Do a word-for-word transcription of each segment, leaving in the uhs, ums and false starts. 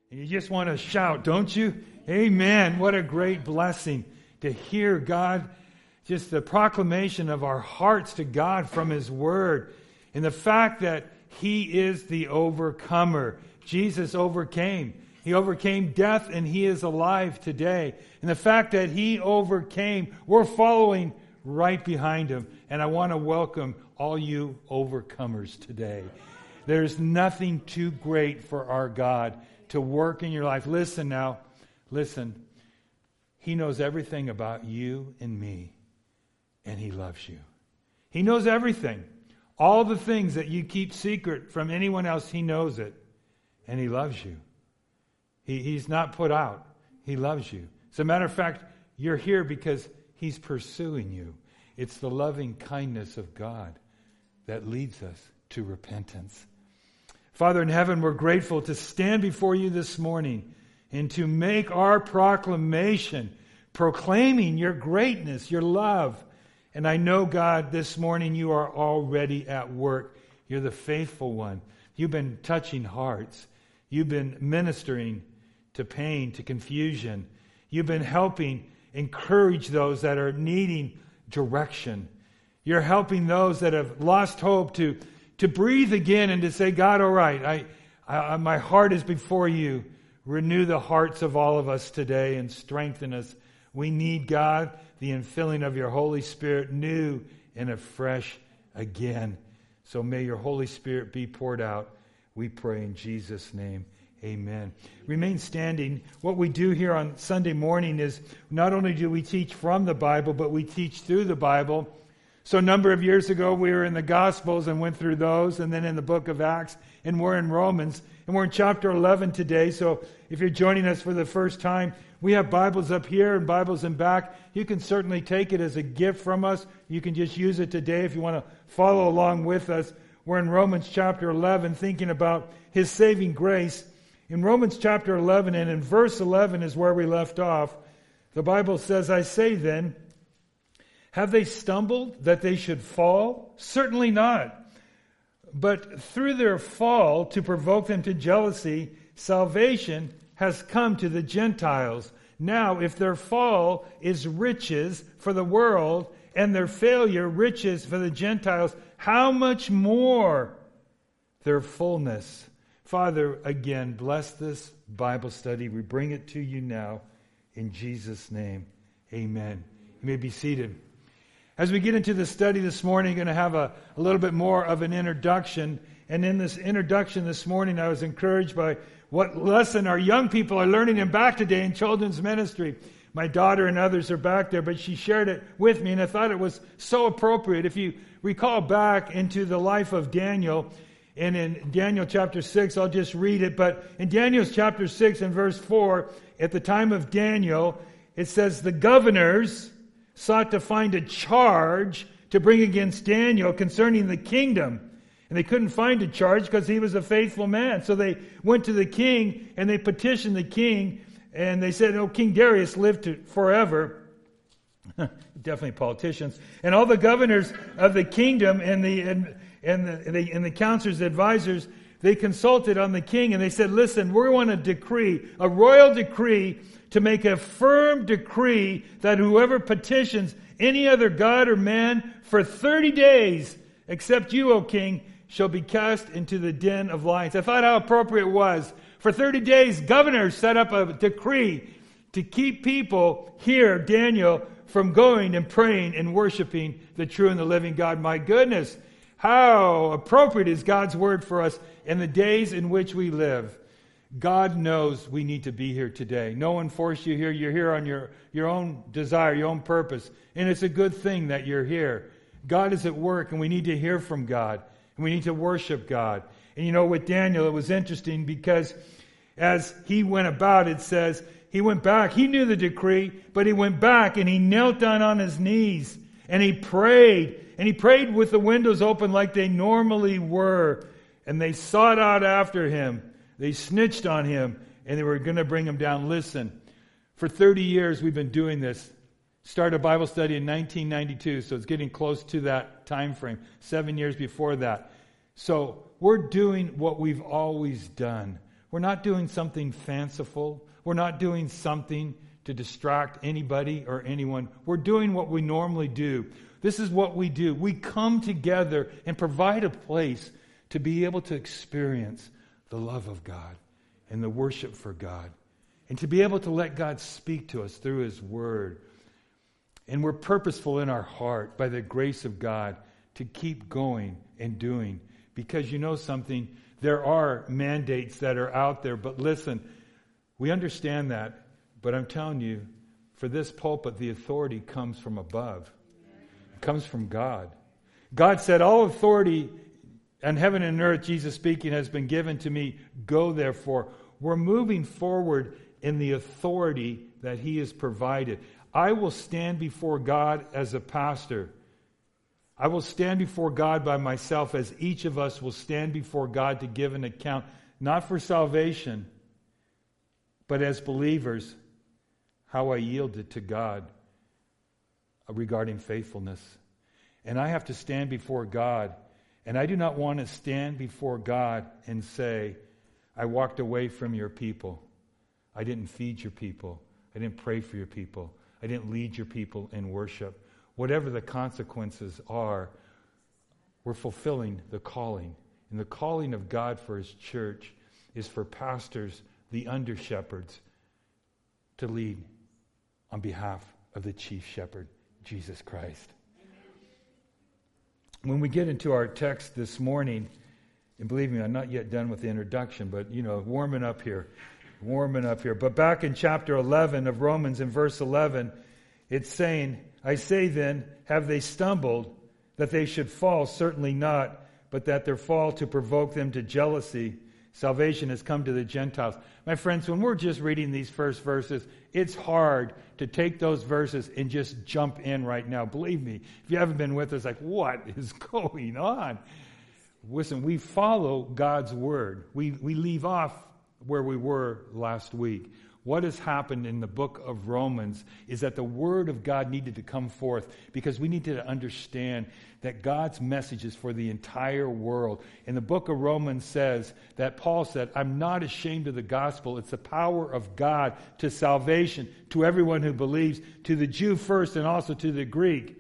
And you just want to shout, don't you? Amen. What a great blessing to hear God, just the proclamation of our hearts to God from His Word. And the fact that He is the overcomer. Jesus overcame. He overcame death and He is alive today. And the fact that He overcame, we're following right behind Him. And I want to welcome all you overcomers today. There's nothing too great for our God to work in your life. Listen now. Listen. He knows everything about you and me. And He loves you. He knows everything. All the things that you keep secret from anyone else, He knows it. And He loves you. He, he's not put out. He loves you. As a matter of fact, you're here because He's pursuing you. It's the loving kindness of God that leads us to repentance. Father in heaven, we're grateful to stand before You this morning and to make our proclamation, proclaiming Your greatness, Your love. And I know, God, this morning You are already at work. You're the faithful one. You've been touching hearts. You've been ministering to pain, to confusion. You've been helping encourage those that are needing direction. You're helping those that have lost hope to, to breathe again and to say, God, all right, I, I, my heart is before You. Renew the hearts of all of us today and strengthen us. We need, God, the infilling of Your Holy Spirit new and afresh again. So may Your Holy Spirit be poured out. We pray in Jesus' name. Amen. Remain standing. What we do here on Sunday morning is not only do we teach from the Bible, but we teach through the Bible. So a number of years ago, we were in the Gospels and went through those, and then in the book of Acts, and we're in Romans, and we're in chapter eleven today. So if you're joining us for the first time, we have Bibles up here and Bibles in back. You can certainly take it as a gift from us. You can just use it today if you want to follow along with us. We're in Romans chapter eleven, thinking about His saving grace. In Romans chapter eleven, and in verse eleven is where we left off, the Bible says, I say then, have they stumbled that they should fall? Certainly not. But through their fall, to provoke them to jealousy, salvation has come to the Gentiles. Now, if their fall is riches for the world, and their failure riches for the Gentiles, how much more their fullness? Father, again, bless this Bible study. We bring it to You now in Jesus' name. Amen. You may be seated. As we get into the study this morning, I'm going to have a, a little bit more of an introduction. And in this introduction this morning, I was encouraged by what lesson our young people are learning in back today in children's ministry. My daughter and others are back there, but she shared it with me, and I thought it was so appropriate. If you recall back into the life of Daniel, and in Daniel chapter six, I'll just read it, but in Daniel chapter six and verse four, at the time of Daniel, it says, the governors sought to find a charge to bring against Daniel concerning the kingdom. And they couldn't find a charge because he was a faithful man. So they went to the king and they petitioned the king, and they said, oh, King Darius lived to forever. Definitely politicians. And all the governors of the kingdom and the and, and the, and the and the counselors, the advisors, they consulted on the king, and they said, listen, we want a decree, a royal decree, to make a firm decree that whoever petitions any other god or man for thirty days, except you, O king, shall be cast into the den of lions. I thought how appropriate it was. For thirty days, governors set up a decree to keep people here, Daniel, from going and praying and worshiping the true and the living God. My goodness, how appropriate is God's word for us in the days in which we live. God knows we need to be here today. No one forced you here. You're here on your, your own desire, your own purpose. And it's a good thing that you're here. God is at work, and we need to hear from God. And we need to worship God. And you know, with Daniel, it was interesting because as he went about, it says, he went back. He knew the decree, but he went back and he knelt down on his knees and he prayed. And he prayed with the windows open like they normally were. And they sought out after him. They snitched on him, and they were going to bring him down. Listen, for thirty years we've been doing this. Started a Bible study in nineteen ninety-two, so it's getting close to that time frame. Seven years before that. So we're doing what we've always done. We're not doing something fanciful. We're not doing something to distract anybody or anyone. We're doing what we normally do. This is what we do. We come together and provide a place to be able to experience the love of God and the worship for God, and to be able to let God speak to us through His Word. And we're purposeful in our heart by the grace of God to keep going and doing. Because you know something, there are mandates that are out there, but listen, we understand that, but I'm telling you, for this pulpit, the authority comes from above. It comes from God. God said, all authority in heaven and earth, Jesus speaking, has been given to me. Go therefore. We're moving forward in the authority that He has provided. I will stand before God as a pastor. I will stand before God by myself, as each of us will stand before God to give an account, not for salvation, but as believers, how I yielded to God regarding faithfulness. And I have to stand before God, and I do not want to stand before God and say, I walked away from your people. I didn't feed your people. I didn't pray for your people. I didn't lead your people in worship. Whatever the consequences are, we're fulfilling the calling. And the calling of God for His church is for pastors, the under-shepherds, to lead on behalf of the chief shepherd, Jesus Christ. When we get into our text this morning, and believe me, I'm not yet done with the introduction, but, you know, warming up here. Warming up here. But back in chapter eleven of Romans, in verse eleven, it's saying, I say then, have they stumbled, that they should fall? Certainly not, but that their fall to provoke them to jealousy. Salvation has come to the Gentiles. My friends, when we're just reading these first verses, it's hard to take those verses and just jump in right now. Believe me, if you haven't been with us, like, what is going on? Listen, we follow God's Word. We, we leave off where we were last week. What has happened in the book of Romans is that the Word of God needed to come forth because we needed to understand that God's message is for the entire world. And the book of Romans says that Paul said, I'm not ashamed of the gospel. It's the power of God to salvation, to everyone who believes, to the Jew first and also to the Greek.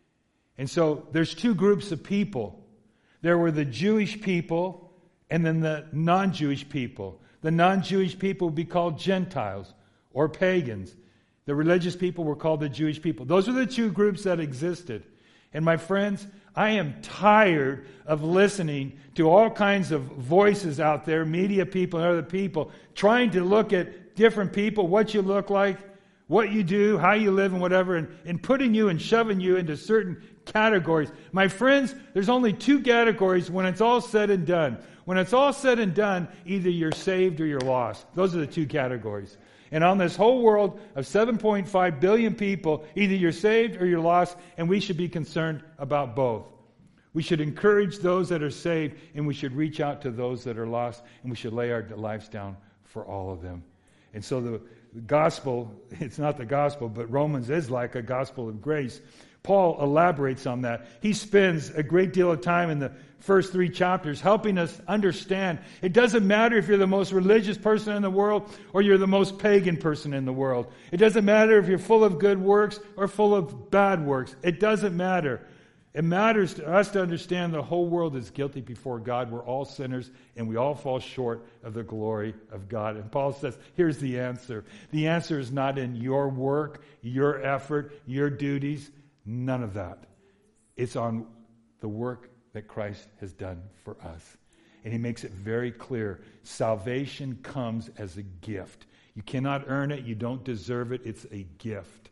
And so there's two groups of people. There were the Jewish people and then the non-Jewish people. The non-Jewish people would be called Gentiles or pagans. The religious people were called the Jewish people. Those are the two groups that existed. And my friends, I am tired of listening to all kinds of voices out there, media people and other people, trying to look at different people, what you look like, what you do, how you live and whatever, and, and putting you and shoving you into certain categories. My friends, there's only two categories when it's all said and done. When it's all said and done, either you're saved or you're lost. Those are the two categories. And on this whole world of seven point five billion people, either you're saved or you're lost, and we should be concerned about both. We should encourage those that are saved, and we should reach out to those that are lost, and we should lay our lives down for all of them. And so the gospel, it's not the gospel, but Romans is like a gospel of grace. Paul elaborates on that. He spends a great deal of time in the first three chapters helping us understand it doesn't matter if you're the most religious person in the world or you're the most pagan person in the world. It doesn't matter if you're full of good works or full of bad works. It doesn't matter. It matters to us to understand the whole world is guilty before God. We're all sinners and we all fall short of the glory of God. And Paul says, here's the answer. The answer is not in your work, your effort, your duties. None of that. It's on the work that Christ has done for us. And he makes it very clear. Salvation comes as a gift. You cannot earn it. You don't deserve it. It's a gift.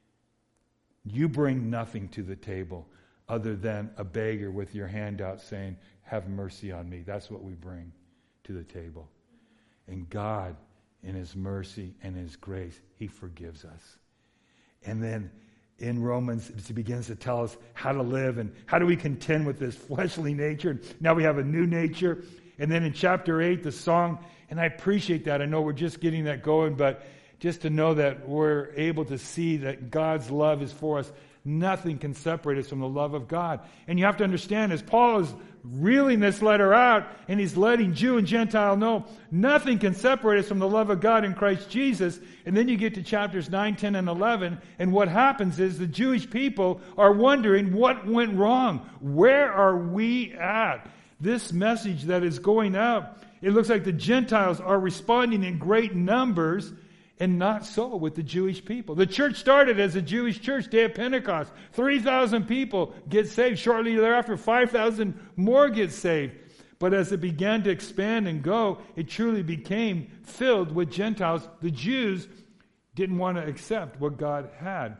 You bring nothing to the table other than a beggar with your hand out saying, have mercy on me. That's what we bring to the table. And God, in His mercy and His grace, He forgives us. And then in Romans, it begins to tell us how to live and how do we contend with this fleshly nature. Now we have a new nature. And then in chapter eight, the song, and I appreciate that. I know we're just getting that going, but just to know that we're able to see that God's love is for us. nothing can separate us from the love of God. And you have to understand, as Paul is reeling this letter out, and he's letting Jew and Gentile know, nothing can separate us from the love of God in Christ Jesus. And then you get to chapters nine, ten, and eleven, and what happens is the Jewish people are wondering what went wrong. Where are we at? This message that is going out, it looks like the Gentiles are responding in great numbers, and not so with the Jewish people. The church started as a Jewish church, day of Pentecost. three thousand people get saved. Shortly thereafter, five thousand more get saved. But as it began to expand and go, it truly became filled with Gentiles. The Jews didn't want to accept what God had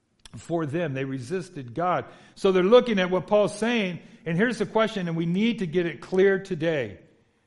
for them. They resisted God. So they're looking at what Paul's saying, and here's the question, and we need to get it clear today.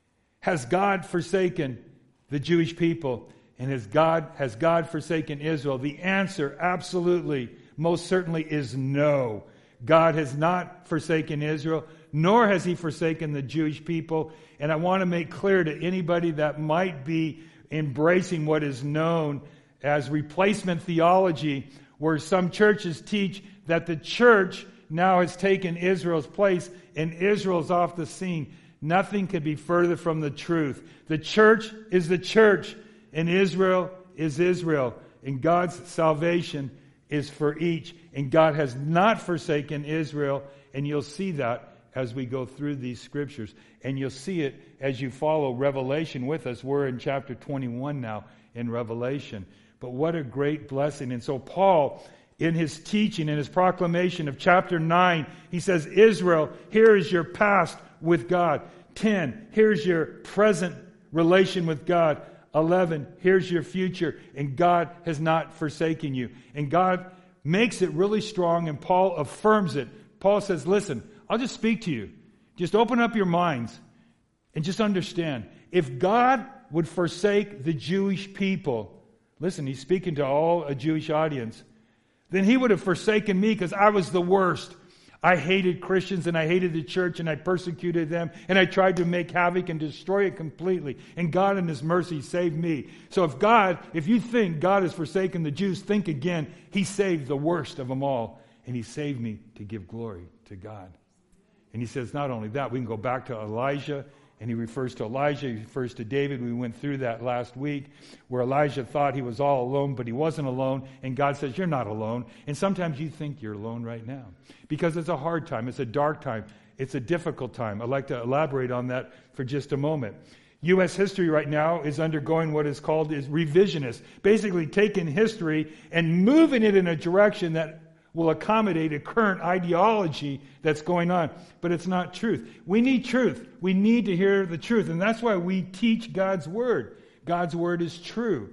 Has God forsaken the Jewish people? And has God, has God forsaken Israel? The answer, absolutely, most certainly, is no. God has not forsaken Israel, nor has He forsaken the Jewish people. And I want to make clear to anybody that might be embracing what is known as replacement theology, where some churches teach that the church now has taken Israel's place and Israel's off the scene. Nothing could be further from the truth. The church is the church, and Israel is Israel. And God's salvation is for each. And God has not forsaken Israel. And you'll see that as we go through these scriptures. And you'll see it as you follow Revelation with us. We're in chapter twenty-one now in Revelation. But what a great blessing. And so Paul, in his teaching, in his proclamation of chapter nine, he says, Israel, here is your past with God. ten, here's your present relation with God. eleven, here's your future. And God has not forsaken you. And God makes it really strong, and Paul affirms it. Paul says, listen, I'll just speak to you. Just open up your minds and just understand. If God would forsake the Jewish people, listen, he's speaking to all a Jewish audience, then He would have forsaken me because I was the worst. I hated Christians, and I hated the church, and I persecuted them, and I tried to make havoc and destroy it completely. And God in His mercy saved me. So if God, if you think God has forsaken the Jews, think again. He saved the worst of them all, and He saved me to give glory to God. And He says not only that, we can go back to Elijah, and He refers to Elijah, He refers to David. We went through that last week, where Elijah thought he was all alone, but he wasn't alone. And God says, you're not alone. And sometimes you think you're alone right now, because it's a hard time. It's a dark time. It's a difficult time. I'd like to elaborate on that for just a moment. U S history right now is undergoing what is called is revisionist, basically taking history and moving it in a direction that will accommodate a current ideology that's going on. But it's not truth. We need truth. We need to hear the truth. And that's why we teach God's Word. God's Word is true.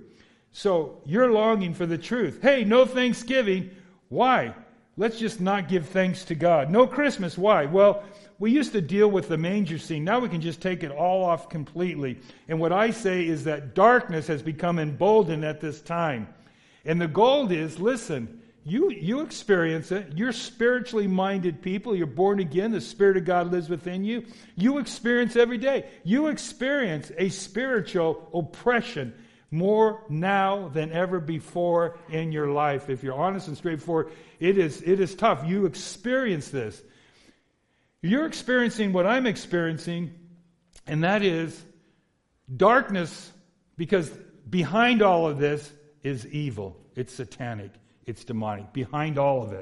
So you're longing for the truth. Hey, no Thanksgiving. Why? Let's just not give thanks to God. No Christmas. Why? Well, we used to deal with the manger scene. Now we can just take it all off completely. And what I say is that darkness has become emboldened at this time. And the goal is, listen, You you experience it. You're spiritually minded people. You're born again. The Spirit of God lives within you. You experience every day. You experience a spiritual oppression more now than ever before in your life. If you're honest and straightforward, it is it is tough. You experience this. You're experiencing what I'm experiencing, and that is darkness, because behind all of this is evil. It's satanic. It's demonic, behind all of it.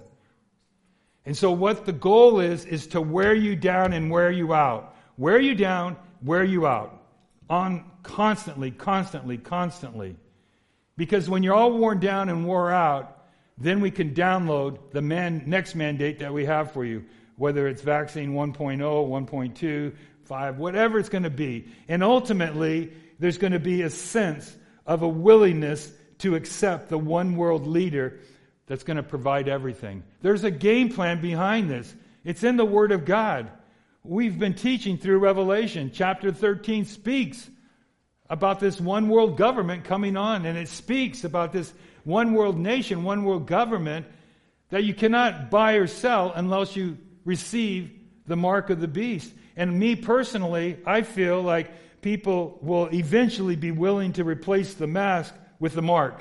And so what the goal is, is to wear you down and wear you out. Wear you down, wear you out. On constantly, constantly, constantly. Because when you're all worn down and wore out, then we can download the man, next mandate that we have for you. Whether it's vaccine one point oh, one point two, five, whatever it's going to be. And ultimately, there's going to be a sense of a willingness to accept the one world leader that's going to provide everything. There's a game plan behind this. It's in the Word of God. We've been teaching through Revelation. Chapter thirteen speaks about this one world government coming on, and it speaks about this one world nation, one world government that you cannot buy or sell unless you receive the mark of the beast. And me personally, I feel like people will eventually be willing to replace the mask with the mark.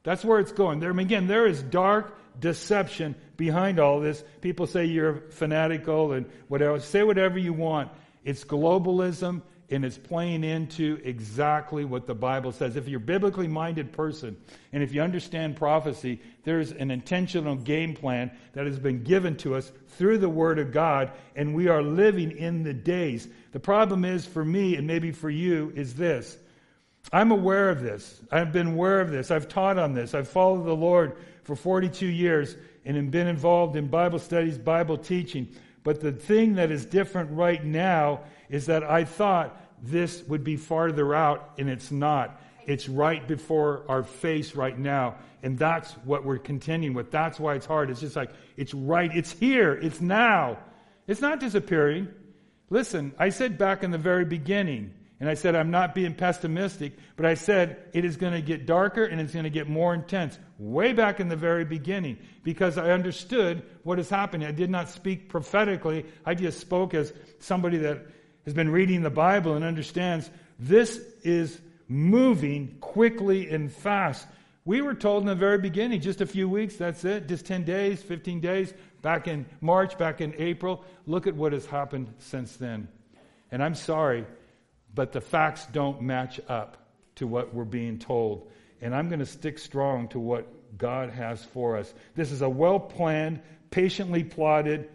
That's where it's going. There, again, there is dark deception behind all this. People say you're fanatical and whatever. Say whatever you want. It's globalism, and it's playing into exactly what the Bible says. If you're a biblically minded person, and if you understand prophecy, there's an intentional game plan that has been given to us through the Word of God, and we are living in the days. The problem is, for me, and maybe for you, is this. I'm aware of this. I've been aware of this. I've taught on this. I've followed the Lord for forty-two years and have been involved in Bible studies, Bible teaching. But the thing that is different right now is that I thought this would be farther out, and it's not. It's right before our face right now, and that's what we're contending with. That's why it's hard. It's just like, it's right. It's here. It's now. It's not disappearing. Listen, I said back in the very beginning, and I said I'm not being pessimistic, but I said it is going to get darker and it's going to get more intense way back in the very beginning, because I understood what is happening. I did not speak prophetically. I just spoke as somebody that has been reading the Bible and understands this is moving quickly and fast. We were told in the very beginning, just a few weeks, that's it, just ten days, fifteen days, back in March, back in April. Look at what has happened since then. And I'm sorry, but the facts don't match up to what we're being told. And I'm going to stick strong to what God has for us. This is a well-planned, patiently plotted,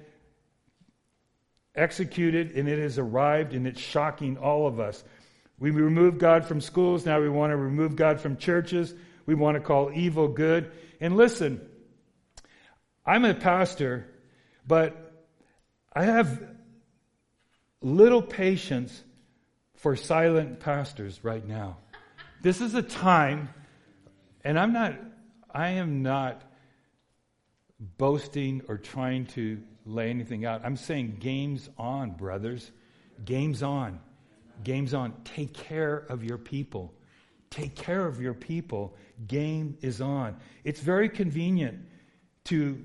executed, and it has arrived, and it's shocking all of us. We removed God from schools. Now we want to remove God from churches. We want to call evil good. And listen, I'm a pastor, but I have little patience for silent pastors right now. This is a time, and I'm not, I am not boasting or trying to lay anything out. I'm saying game's on, brothers. Game's on. Game's on. Take care of your people. Take care of your people. Game is on. It's very convenient to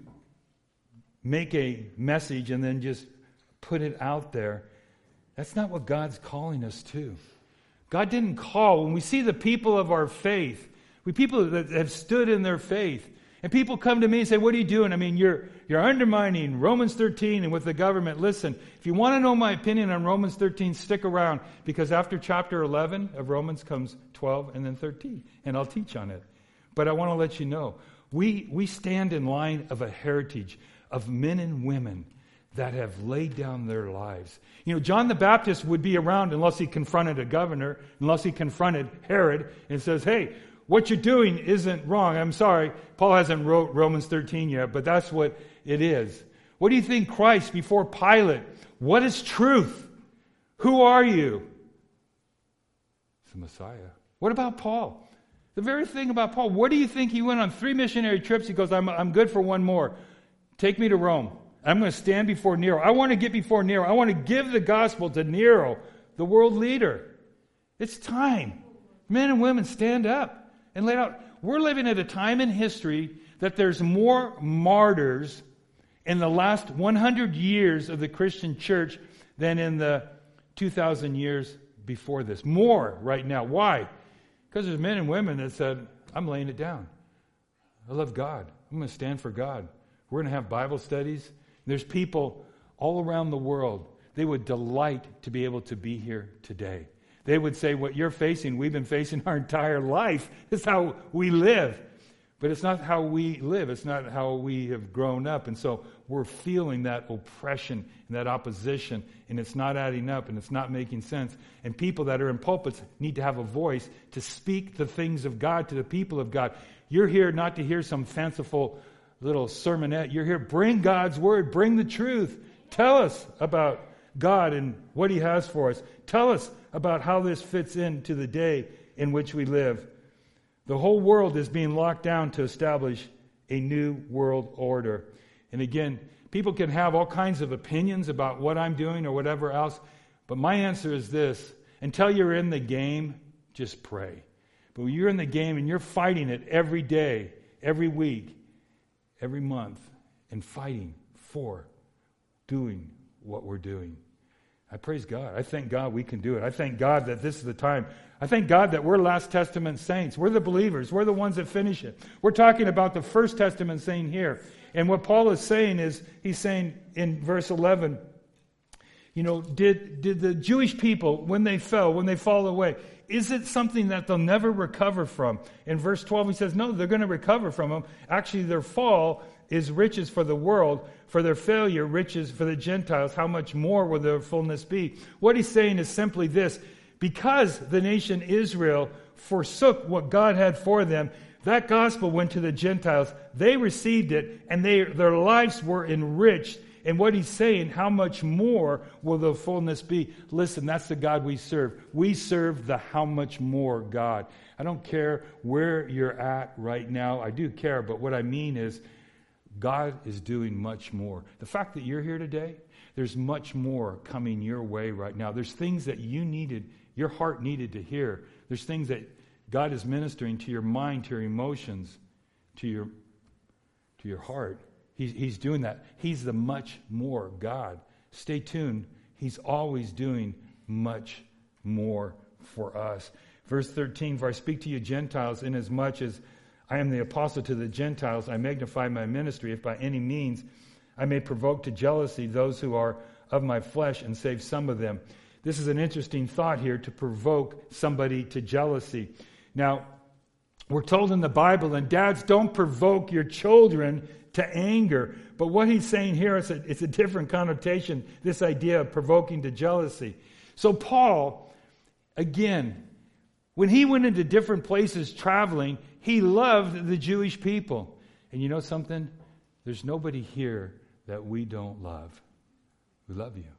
make a message and then just put it out there. That's not what God's calling us to. God didn't call. When we see the people of our faith, we people that have stood in their faith, and people come to me and say, what are you doing? I mean, you're you're undermining Romans thirteen and with the government. Listen, if you want to know my opinion on Romans thirteen, stick around, because after chapter eleven of Romans comes twelve and then thirteen, and I'll teach on it. But I want to let you know, we we stand in line of a heritage of men and women that have laid down their lives. You know, John the Baptist would be around unless he confronted a governor, unless he confronted Herod and says, hey, what you're doing isn't wrong. I'm sorry, Paul hasn't wrote Romans thirteen yet, but that's what it is. What do you think Christ before Pilate? What is truth? Who are you? It's the Messiah. What about Paul? The very thing about Paul. What do you think? He went on three missionary trips. He goes, I'm, I'm good for one more. Take me to Rome. I'm going to stand before Nero. I want to get before Nero. I want to give the gospel to Nero, the world leader. It's time. Men and women, stand up and lay out. We're living at a time in history that there's more martyrs in the last one hundred years of the Christian church than in the two thousand years before this. More right now. Why? Because there's men and women that said, I'm laying it down. I love God. I'm going to stand for God. We're going to have Bible studies. There's people all around the world. They would delight to be able to be here today. They would say, what you're facing, we've been facing our entire life. It's how we live. But it's not how we live. It's not how we have grown up. And so we're feeling that oppression and that opposition, and it's not adding up, and it's not making sense. And people that are in pulpits need to have a voice to speak the things of God to the people of God. You're here not to hear some fanciful little sermonette. You're here, bring God's word, bring the truth. Tell us about God and what He has for us. Tell us about how this fits into the day in which we live. The whole world is being locked down to establish a new world order. And again, people can have all kinds of opinions about what I'm doing or whatever else, but my answer is this: until you're in the game, just pray. But when you're in the game and you're fighting it every day, every week, every month, and fighting for doing what we're doing, I praise God. I thank God we can do it. I thank God that this is the time. I thank God that we're last Testament saints. We're the believers. We're the ones that finish it. We're talking about the first Testament saint here. And what Paul is saying is, he's saying in verse eleven, you know, did, did the Jewish people, when they fell, when they fall away, is it something that they'll never recover from? In verse twelve, he says, no, they're going to recover from them. Actually, their fall is riches for the world. For their failure, riches for the Gentiles. How much more will their fullness be? What he's saying is simply this. Because the nation Israel forsook what God had for them, that gospel went to the Gentiles. They received it, and they, their lives were enriched. And what he's saying, how much more will the fullness be? Listen, that's the God we serve. We serve the how much more God. I don't care where you're at right now. I do care, but what I mean is God is doing much more. The fact that you're here today, there's much more coming your way right now. There's things that you needed, your heart needed to hear. There's things that God is ministering to your mind, to your emotions, to your, to your heart. He's, he's doing that. He's the much more God. Stay tuned. He's always doing much more for us. Verse thirteen, for I speak to you Gentiles, inasmuch as I am the apostle to the Gentiles, I magnify my ministry, if by any means I may provoke to jealousy those who are of my flesh and save some of them. This is an interesting thought here, to provoke somebody to jealousy. Now, we're told in the Bible, and dads, don't provoke your children to anger. But what he's saying here is a, it's a different connotation, this idea of provoking to jealousy. So Paul, again, when he went into different places traveling, he loved the Jewish people. And you know something? There's nobody here that we don't love. We love you.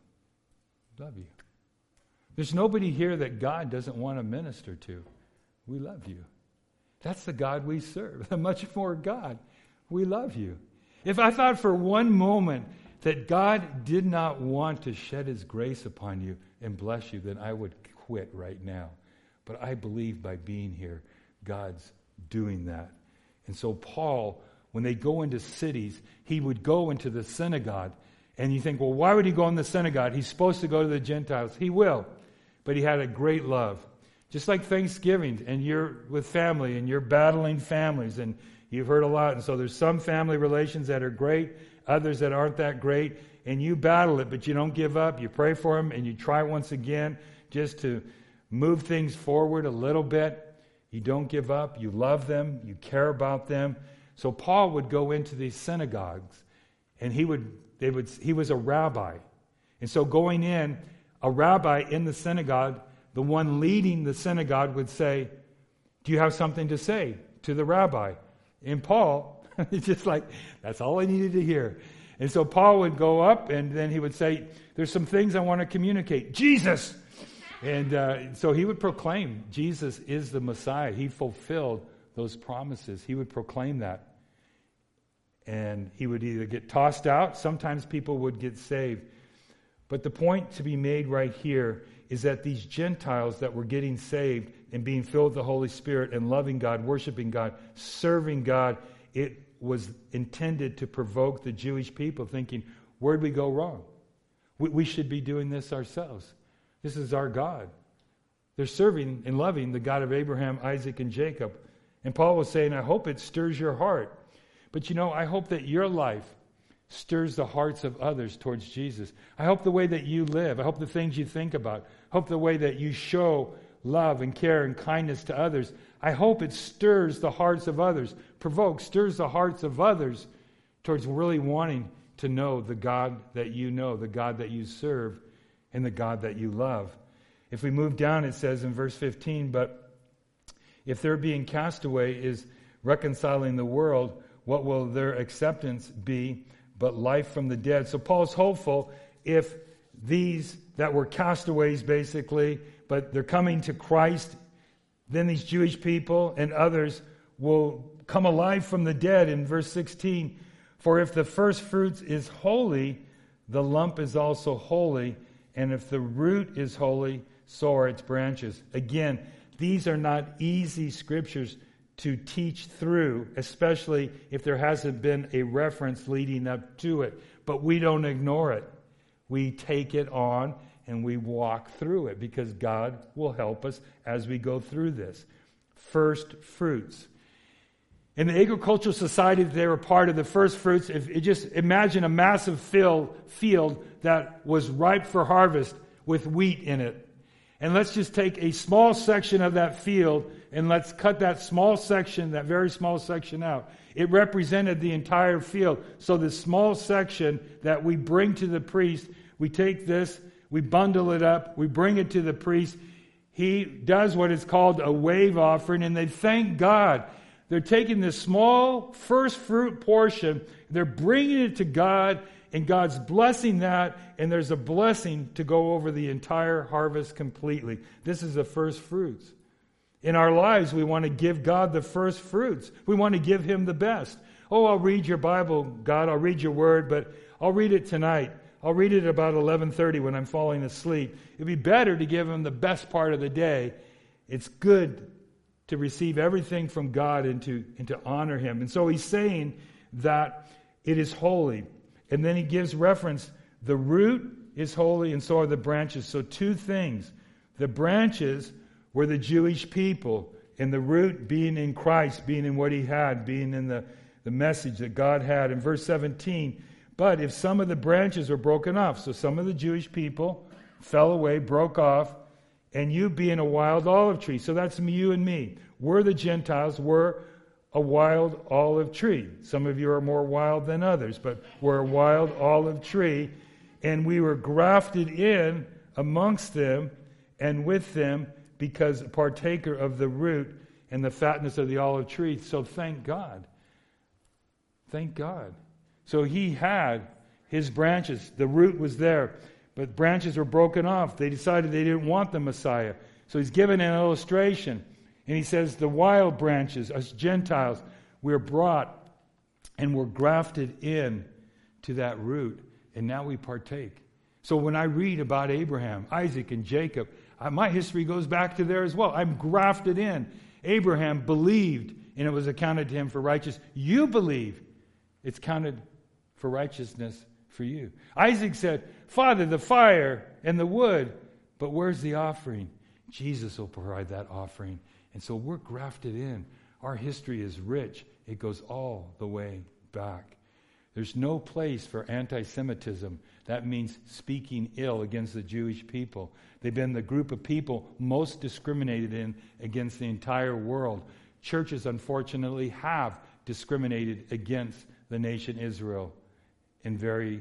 We love you. There's nobody here that God doesn't want to minister to. We love you. That's the God we serve, the much more God. We love you. If I thought for one moment that God did not want to shed his grace upon you and bless you, then I would quit right now. But I believe by being here, God's doing that. And so Paul, when they go into cities, he would go into the synagogue. And you think, well, why would he go in the synagogue? He's supposed to go to the Gentiles. He will. But he had a great love. Just like Thanksgiving, and you're with family, and you're battling families, and you've heard a lot. And so there's some family relations that are great, others that aren't that great, and you battle it, but you don't give up. You pray for them, and you try once again just to move things forward a little bit. You don't give up. You love them. You care about them. So Paul would go into these synagogues, and he would, they would, he was a rabbi. And so going in, a rabbi in the synagogue, the one leading the synagogue would say, do you have something to say to the rabbi? And Paul, it's just like, that's all I needed to hear. And so Paul would go up, and then he would say, there's some things I want to communicate. Jesus! And uh, so he would proclaim Jesus is the Messiah. He fulfilled those promises. He would proclaim that. And he would either get tossed out. Sometimes people would get saved. But the point to be made right here is that these Gentiles that were getting saved and being filled with the Holy Spirit and loving God, worshiping God, serving God, it was intended to provoke the Jewish people thinking, where'd we go wrong? We, we should be doing this ourselves. This is our God. They're serving and loving the God of Abraham, Isaac, and Jacob. And Paul was saying, I hope it stirs your heart. But you know, I hope that your life stirs the hearts of others towards Jesus. I hope the way that you live, I hope the things you think about, I hope the way that you show love and care and kindness to others, I hope it stirs the hearts of others, provokes, stirs the hearts of others towards really wanting to know the God that you know, the God that you serve, and the God that you love. If we move down, it says in verse fifteen, but if their being cast away is reconciling the world, what will their acceptance be but life from the dead? So Paul's hopeful if these that were castaways basically, but they're coming to Christ, then these Jewish people and others will come alive from the dead. In verse sixteen, for if the first fruits is holy, the lump is also holy, and if the root is holy, so are its branches. Again, these are not easy scriptures to teach through, especially if there hasn't been a reference leading up to it. But we don't ignore it. We take it on and we walk through it because God will help us as we go through this. First fruits. In the agricultural society that they were part of, the first fruits, if you just imagine a massive field, field that was ripe for harvest with wheat in it. And let's just take a small section of that field and let's cut that small section, that very small section out. It represented the entire field. So this small section that we bring to the priest, we take this, we bundle it up, we bring it to the priest. He does what is called a wave offering, and they thank God. They're taking this small first fruit portion, they're bringing it to God, and God's blessing that, and there's a blessing to go over the entire harvest completely. This is the first fruits. In our lives, we want to give God the first fruits. We want to give Him the best. Oh, I'll read your Bible, God, I'll read your word, but I'll read it tonight. I'll read it about eleven thirty when I'm falling asleep. It'd be better to give Him the best part of the day. It's good to receive everything from God and to, and to honor Him. And so He's saying that it is holy. And then He gives reference, the root is holy and so are the branches. So two things. The branches were the Jewish people, and the root being in Christ, being in what He had, being in the, the message that God had. In verse seventeen, but if some of the branches were broken off, so some of the Jewish people fell away, broke off, and you being a wild olive tree, so that's you and me. We're the Gentiles, we're a wild olive tree. Some of you are more wild than others, but we're a wild olive tree, and we were grafted in amongst them and with them because partaker of the root and the fatness of the olive tree. So thank God. Thank God. So He had His branches. The root was there, but branches were broken off. They decided they didn't want the Messiah. So He's given an illustration. And He says, the wild branches, us Gentiles, we're brought and we're grafted in to that root. And now we partake. So when I read about Abraham, Isaac, and Jacob, my history goes back to there as well. I'm grafted in. Abraham believed, and it was accounted to him for righteousness. You believe, it's counted for righteousness for you. Isaac said, Father, the fire and the wood, but where's the offering? Jesus will provide that offering. And so we're grafted in. Our history is rich. It goes all the way back. There's no place for anti-Semitism. That means speaking ill against the Jewish people. They've been the group of people most discriminated in against the entire world. Churches, unfortunately, have discriminated against the nation Israel in very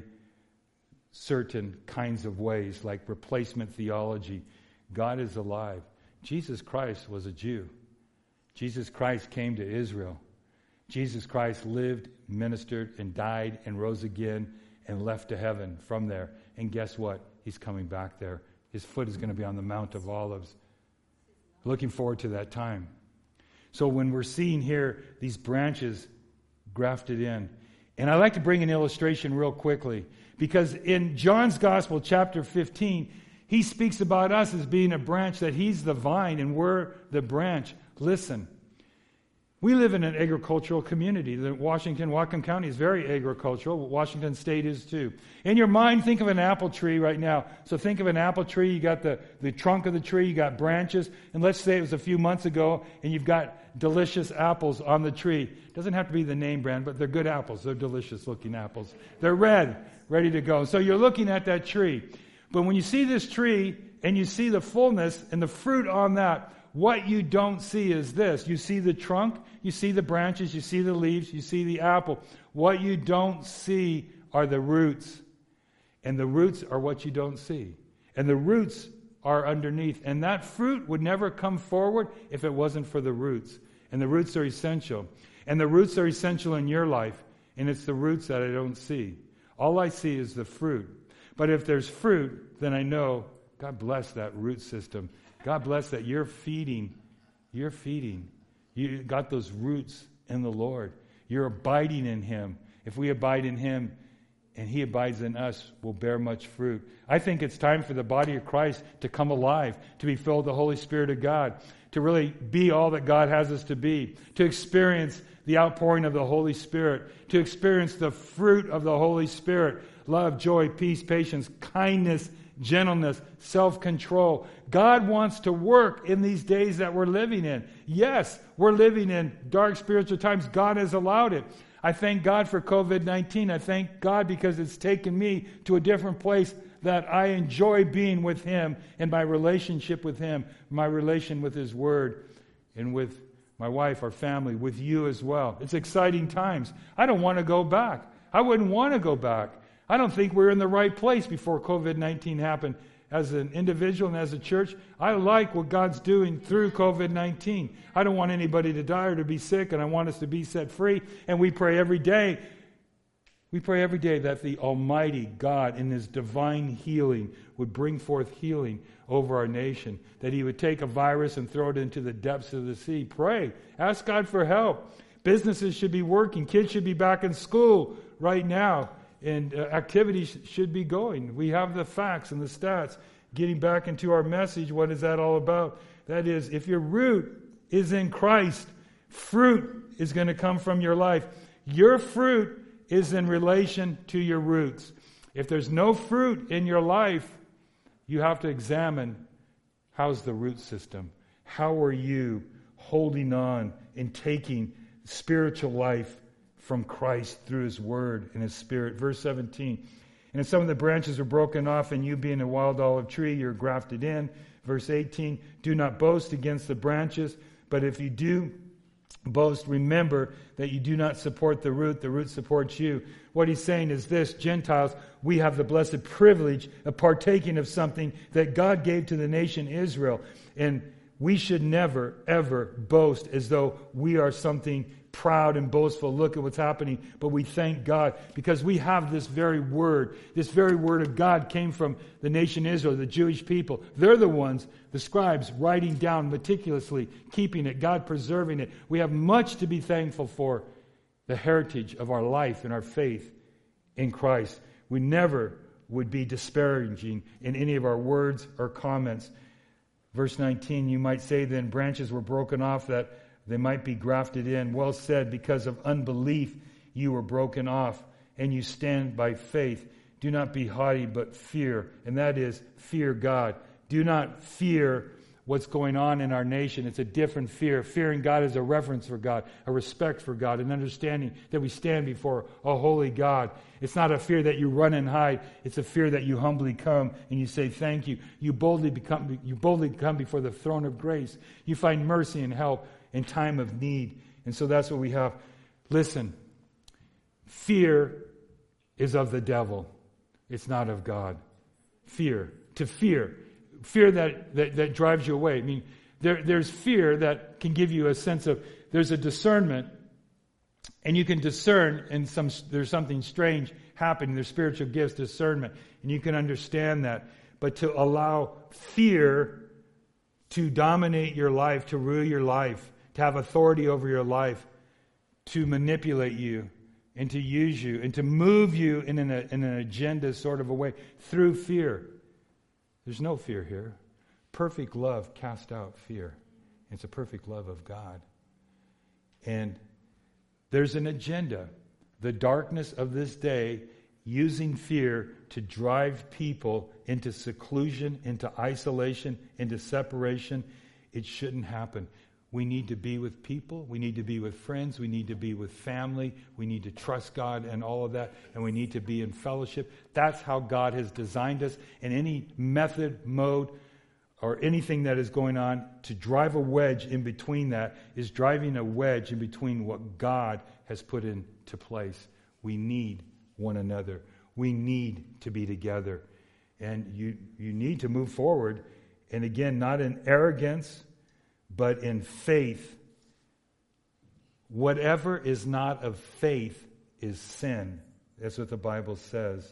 certain kinds of ways, like replacement theology. God is alive. Jesus Christ was a Jew. Jesus Christ came to Israel. Jesus Christ lived, ministered, and died, and rose again, and left to heaven from there. And guess what? He's coming back there. His foot is going to be on the Mount of Olives. Looking forward to that time. So when we're seeing here these branches grafted in, and I like to bring an illustration real quickly, because in John's Gospel, chapter fifteen, he speaks about us as being a branch, that He's the vine and we're the branch. Listen, we live in an agricultural community. The Washington, Whatcom County is very agricultural. Washington State is too. In your mind, think of an apple tree right now. So think of an apple tree. You got the, the trunk of the tree. You got branches. And let's say it was a few months ago and you've got delicious apples on the tree. Doesn't have to be the name brand, but they're good apples. They're delicious looking apples. They're red, ready to go. So you're looking at that tree. But when you see this tree and you see the fullness and the fruit on that, what you don't see is this. You see the trunk, you see the branches, you see the leaves, you see the apple. What you don't see are the roots. And the roots are what you don't see. And the roots are underneath. And that fruit would never come forward if it wasn't for the roots. And the roots are essential. And the roots are essential in your life. And it's the roots that I don't see. All I see is the fruit. But if there's fruit, then I know, God bless that root system. God bless that you're feeding. You're feeding. You got those roots in the Lord. You're abiding in Him. If we abide in Him and He abides in us, we'll bear much fruit. I think it's time for the body of Christ to come alive, to be filled with the Holy Spirit of God, to really be all that God has us to be, to experience the outpouring of the Holy Spirit, to experience the fruit of the Holy Spirit, love, joy, peace, patience, kindness, gentleness, self-control. God wants to work in these days that we're living in. Yes, we're living in dark spiritual times. God has allowed it. I thank God for covid nineteen. I thank God because it's taken me to a different place that I enjoy being with Him and my relationship with Him, my relation with His Word, and with my wife, our family, with you as well. It's exciting times. I don't want to go back. I wouldn't want to go back. I don't think we're in the right place before covid nineteen happened. As an individual and as a church, I like what God's doing through covid nineteen. I don't want anybody to die or to be sick, and I want us to be set free. And we pray every day, we pray every day that the Almighty God in His divine healing would bring forth healing over our nation, that He would take a virus and throw it into the depths of the sea. Pray. Ask God for help. Businesses should be working. Kids should be back in school right now. And uh, activities should be going. We have the facts and the stats. Getting back into our message, what is that all about? That is, if your root is in Christ, fruit is going to come from your life. Your fruit is in relation to your roots. If there's no fruit in your life, you have to examine, how's the root system? How are you holding on and taking spiritual life from Christ through His Word and His Spirit? Verse seventeen, and if some of the branches are broken off, and you being a wild olive tree, you're grafted in. Verse eighteen, do not boast against the branches, but if you do boast, remember that you do not support the root, the root supports you. What he's saying is this: Gentiles, we have the blessed privilege of partaking of something that God gave to the nation Israel. And we should never, ever boast as though we are something proud and boastful. Look at what's happening. But we thank God because we have this very word. This very word of God came from the nation Israel, the Jewish people. They're the ones, the scribes, writing down meticulously, keeping it, God preserving it. We have much to be thankful for, the heritage of our life and our faith in Christ. We never would be disparaging in any of our words or comments. Verse nineteen, you might say then branches were broken off that they might be grafted in. Well said, because of unbelief you were broken off, and you stand by faith. Do not be haughty, but fear. And that is, fear God. Do not fear what's going on in our nation. It's a different fear. Fearing God is a reverence for God, a respect for God, an understanding that we stand before a holy God. It's not a fear that you run and hide. It's a fear that you humbly come and you say thank you. You boldly become, you boldly come before the throne of grace. You find mercy and help in time of need. And so that's what we have. Listen, fear is of the devil. It's not of God. Fear. To fear. Fear that, that, that drives you away. I mean, there, there's fear that can give you a sense of, there's a discernment, and you can discern, and some there's something strange happening. There's spiritual gifts, discernment, and you can understand that. But to allow fear to dominate your life, to rule your life, to have authority over your life, to manipulate you, and to use you, and to move you in an, in an agenda sort of a way through fear. There's no fear here. Perfect love casts out fear. It's a perfect love of God. And there's an agenda. The darkness of this day using fear to drive people into seclusion, into isolation, into separation. It shouldn't happen. We need to be with people. We need to be with friends. We need to be with family. We need to trust God and all of that. And we need to be in fellowship. That's how God has designed us. And any method, mode, or anything that is going on to drive a wedge in between that is driving a wedge in between what God has put into place. We need one another. We need to be together. And you, you need to move forward. And again, not in arrogance, but in faith. Whatever is not of faith is sin. That's what the Bible says.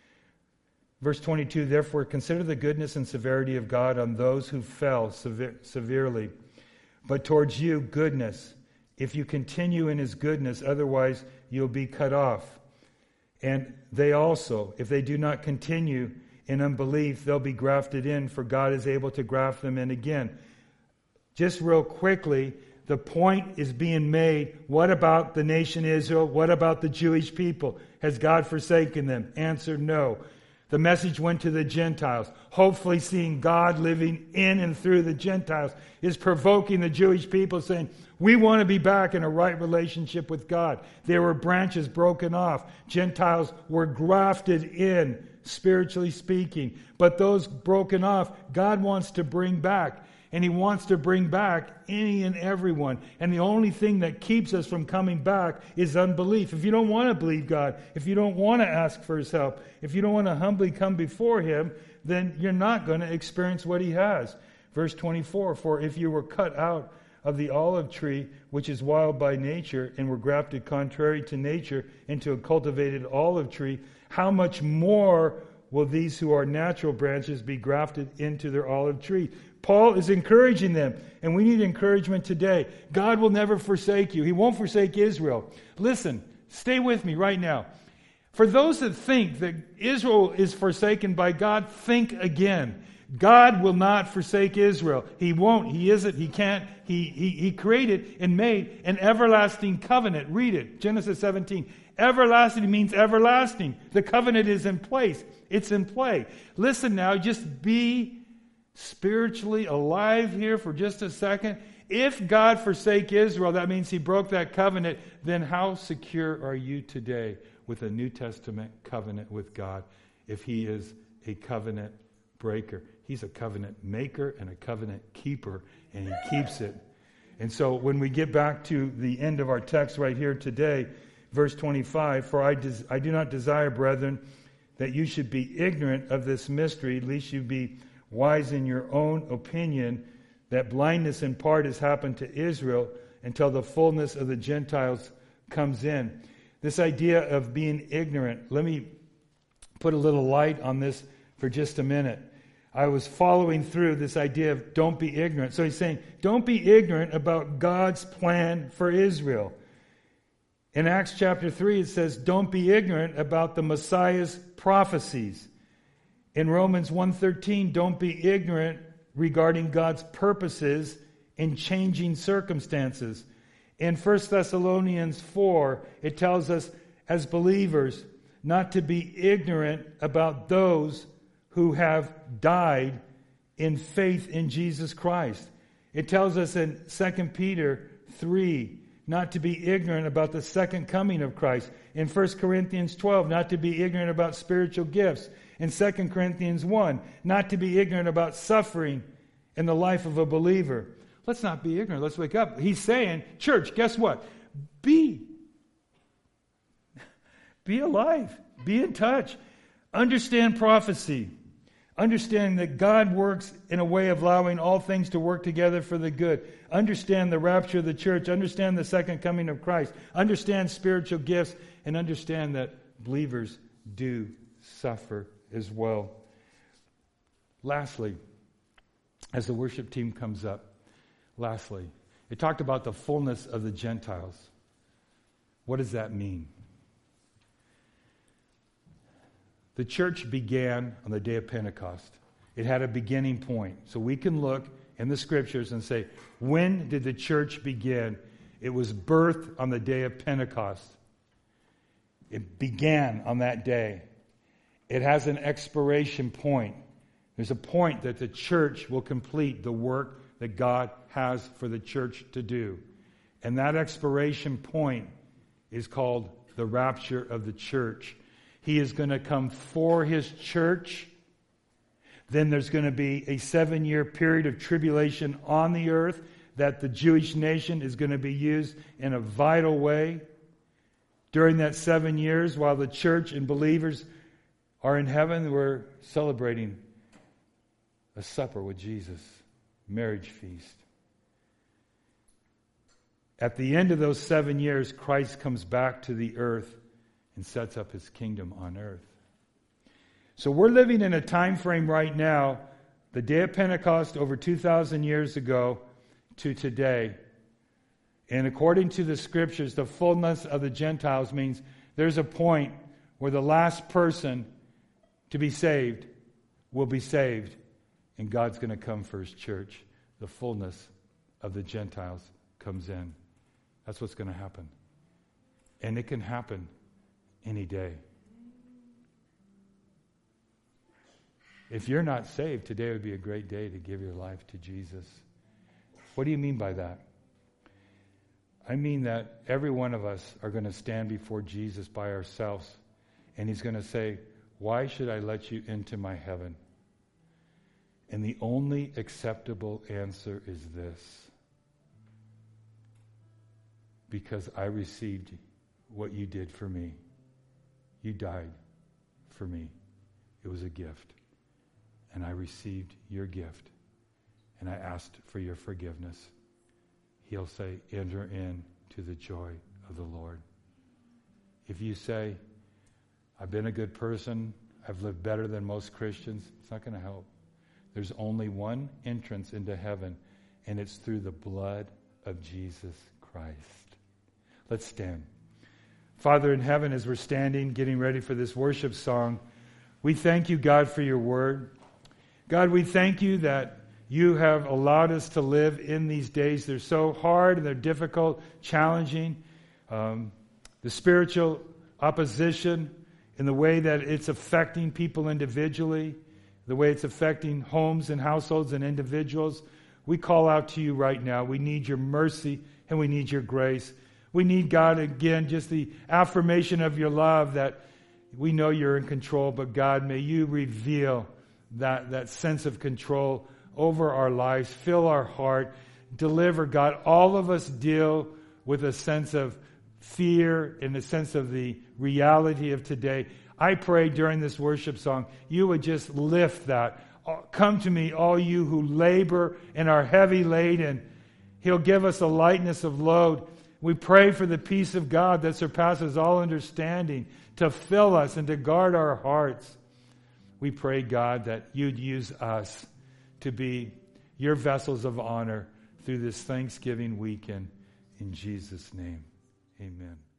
Verse twenty-two, therefore consider the goodness and severity of God on those who fell sever- severely. But towards you, goodness, if you continue in His goodness, otherwise you'll be cut off. And they also, if they do not continue in unbelief, they'll be grafted in, for God is able to graft them in again. Just real quickly, the point is being made. What about the nation Israel? What about the Jewish people? Has God forsaken them? Answer, no. The message went to the Gentiles. Hopefully seeing God living in and through the Gentiles is provoking the Jewish people, saying, we want to be back in a right relationship with God. There were branches broken off. Gentiles were grafted in, spiritually speaking. But those broken off, God wants to bring back. And He wants to bring back any and everyone. And the only thing that keeps us from coming back is unbelief. If you don't want to believe God, if you don't want to ask for His help, if you don't want to humbly come before Him, then you're not going to experience what He has. Verse twenty-four, for if you were cut out of the olive tree, which is wild by nature, and were grafted contrary to nature into a cultivated olive tree, how much more will these who are natural branches be grafted into their olive tree? Paul is encouraging them, and we need encouragement today. God will never forsake you. He won't forsake Israel. Listen, stay with me right now. For those that think that Israel is forsaken by God, think again. God will not forsake Israel. He won't. He isn't. He can't. He, he, he created and made an everlasting covenant. Read it. Genesis seventeen. Everlasting means everlasting. The covenant is in place. It's in play. Listen now. Just be spiritually alive here for just a second. If God forsake Israel, that means He broke that covenant. Then how secure are you today with a New Testament covenant with God if He is a covenant breaker? He's a covenant maker and a covenant keeper, and He keeps it. And so when we get back to the end of our text right here today, verse twenty-five, for I, des- I do not desire, brethren, that you should be ignorant of this mystery, lest you be wise in your own opinion, that blindness in part has happened to Israel until the fullness of the Gentiles comes in. This idea of being ignorant, let me put a little light on this for just a minute. I was following through this idea of don't be ignorant. So he's saying, don't be ignorant about God's plan for Israel. In Acts chapter three, it says, don't be ignorant about the Messiah's prophecies. In Romans one thirteen, don't be ignorant regarding God's purposes in changing circumstances. In First Thessalonians four, it tells us as believers not to be ignorant about those who have died in faith in Jesus Christ. It tells us in Second Peter three not to be ignorant about the second coming of Christ. In First Corinthians twelve, not to be ignorant about spiritual gifts. In Second Corinthians one, not to be ignorant about suffering in the life of a believer. Let's not be ignorant. Let's wake up. He's saying, church, guess what? Be. Be alive. Be in touch. Understand prophecy. Understanding that God works in a way of allowing all things to work together for the good. Understand the rapture of the church. Understand the second coming of Christ. Understand spiritual gifts. And understand that believers do suffer as well. Lastly, as the worship team comes up, lastly, it talked about the fullness of the Gentiles. What does that mean? The church began on the day of Pentecost. It had a beginning point. So we can look in the scriptures and say, when did the church begin? It was birthed on the day of Pentecost. It began on that day. It has an expiration point. There's a point that the church will complete the work that God has for the church to do. And that expiration point is called the rapture of the church. He is going to come for His church. Then there's going to be a seven-year period of tribulation on the earth that the Jewish nation is going to be used in a vital way. During that seven years, while the church and believers are in heaven, we're celebrating a supper with Jesus, marriage feast. At the end of those seven years, Christ comes back to the earth and sets up His kingdom on earth. So we're living in a time frame right now, the day of Pentecost over two thousand years ago to today. And according to the scriptures, the fullness of the Gentiles means there's a point where the last person to be saved will be saved. And God's going to come for His church. The fullness of the Gentiles comes in. That's what's going to happen. And it can happen any day. If you're not saved, today would be a great day to give your life to Jesus. What do you mean by that? I mean that every one of us are going to stand before Jesus by ourselves, and he's going to say, why should I let you into my heaven? And the only acceptable answer is this: because I received what you did for me. You died for me. It was a gift. And I received your gift. And I asked for your forgiveness. He'll say, enter in to the joy of the Lord. If you say, I've been a good person, I've lived better than most Christians, it's not going to help. There's only one entrance into heaven, and it's through the blood of Jesus Christ. Let's stand. Father in heaven, as we're standing, getting ready for this worship song, we thank you, God, for your word. God, we thank you that you have allowed us to live in these days. They're so hard and they're difficult, challenging. Um, the spiritual opposition in the way that it's affecting people individually, the way it's affecting homes and households and individuals. We call out to you right now. We need your mercy and we need your grace. We need, God, again, just the affirmation of your love that we know you're in control, but God, may you reveal that, that sense of control over our lives, fill our heart, deliver, God. All of us deal with a sense of fear and a sense of the reality of today. I pray during this worship song, you would just lift that. Come to me, all you who labor and are heavy laden. He'll give us a lightness of load. We pray for the peace of God that surpasses all understanding to fill us and to guard our hearts. We pray, God, that you'd use us to be your vessels of honor through this Thanksgiving weekend. In Jesus' name, amen.